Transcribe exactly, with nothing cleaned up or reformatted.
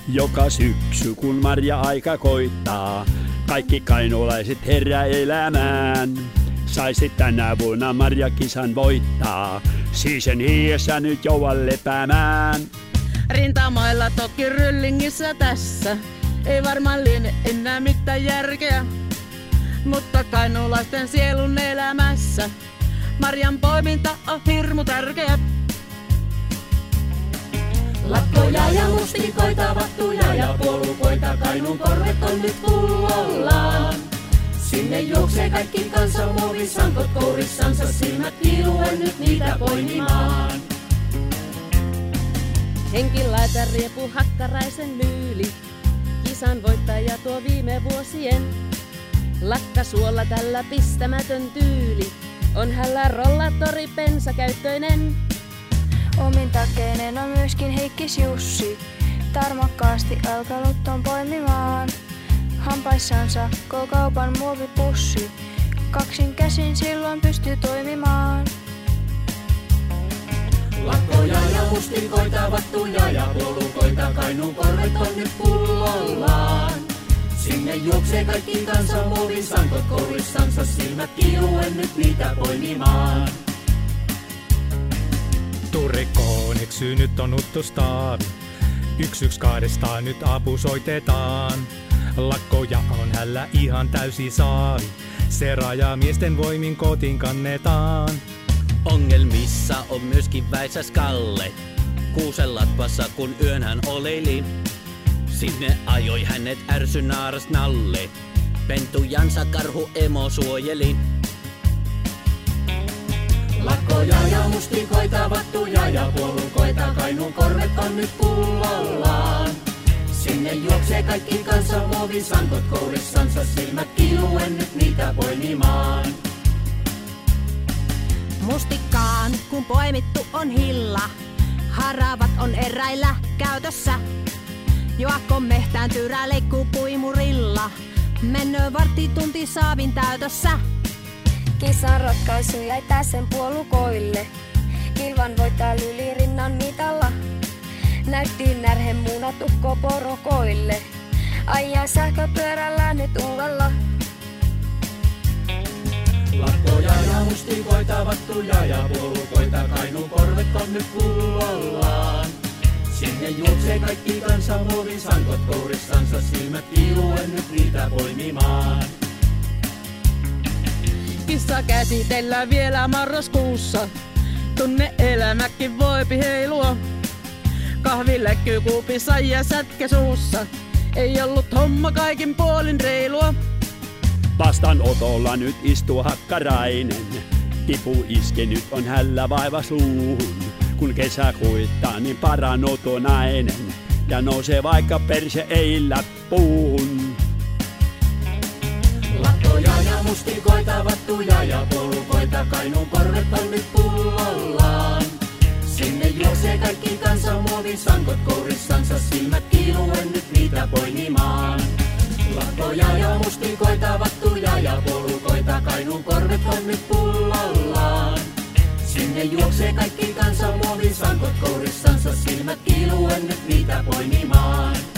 Joka syksy kun marja-aika koittaa, kaikki kainuulaiset herää elämään. Saisit tänä vuonna marjakisan voittaa, siisen hiessä nyt jouan lepäämään. Rintamailla toki ryllingissä tässä, ei varmaan liene enää mitään järkeä. Mutta kainuulaisten sielun elämässä, marjan poiminta on hirmu tärkeä. Lakkoja ja mustikoita, vattuja ja puolukoita, Kainuun korvet on nyt pullollaan. Sinne juoksee kaikki kansa, muovisankot kourissansa, silmät kiiluen nyt niitä poimimaan. Henki laita riepu Hakkaraisen lyyli, kisan voittaja tuo viime vuosien. Lakkasuolla tällä pistämätön tyyli, on hällä rollatori pensakäyttöinen. Omin takeinen on myöskin Heikkis Jussi, tarmokkaasti alkanut on poimimaan. Hampaissansa koko kaupan muovipussi, kaksin käsin silloin pystyy toimimaan. Lakkoja ja mustikoita, vattuja ja puolukoita, Kainuun korvet on nyt pullollaan. Sinne juoksee kaikki kansa, muovisankot kourissansa, silmät kiiluen nyt niitä poimimaan. Turikkoon eksy nyt on uttostaavi, yksi yksi kahdestaan nyt apu soitetaan. Lakkoja on hällä ihan täysi saavi, se rajamiesten voimin kotiin kannetaan. Ongelmissa on myöskin Väisäs Kalle, Kuusenlatvassa kun yön hän oleili. Sinne ajoi hänet ärsy naaras Nalle, pentujansa karhu emo suojeli. Lakkoja ja mustikoita, vattuja ja puolukoita, Kainuun korvet on nyt pullollaan. Sinne juoksee kaikki kansa, muovisankot kourissansa, silmät kiiluen nyt niitä poimimaan. Mustikkaan kun poimittu on hilla, haravat on eräillä käytössä. Joakko mehtään tyrää leikkuu puimurilla, mennö varttitunti saavin täytössä. Kisan ratkaisu jäi täsen puolukoille, kilvan voittaa lylirinnan mitalla. Näytti närhen munatukko porokoille, ajaa sähköpyörällä nyt uudella. Lakkoja ja mustikoita, vattuja ja puolukoita, Kainuun korvet on nyt pullollaan. Sinne juoksee kaikki kansa, muovisankot kourissansa, silmät kiiluen nyt niitä poimimaan. Kissa käsitellään vielä marraskuussa, tunne elämäkin voipi heilua. Kahviläkky kuupissa ja sätkä suussa, ei ollut homma kaikin puolin reilua. Vastaanotolla nyt istuu Hakkarainen, kipu iski nyt on hällä vaiva suuhun. Kun kesä kuittaa niin paranoto nainen, ja nousee vaikka perse ei läppuun. Lakkoja ja mustikoita, vattuja ja puolukoita, Kainuun korvet on nyt pullollaan. Sinne juoksee kaikki kansa, muovisankot kourissansa, silmät kiiluen nyt niitä poimimaan. Lakkoja ja mustikoita, vattuja ja puolukoita, Kainuun korvet on nyt pullollaan. Sinne juoksee kaikki kansa, muovisankot kourissansa, silmät kiiluen nyt niitä poimimaan.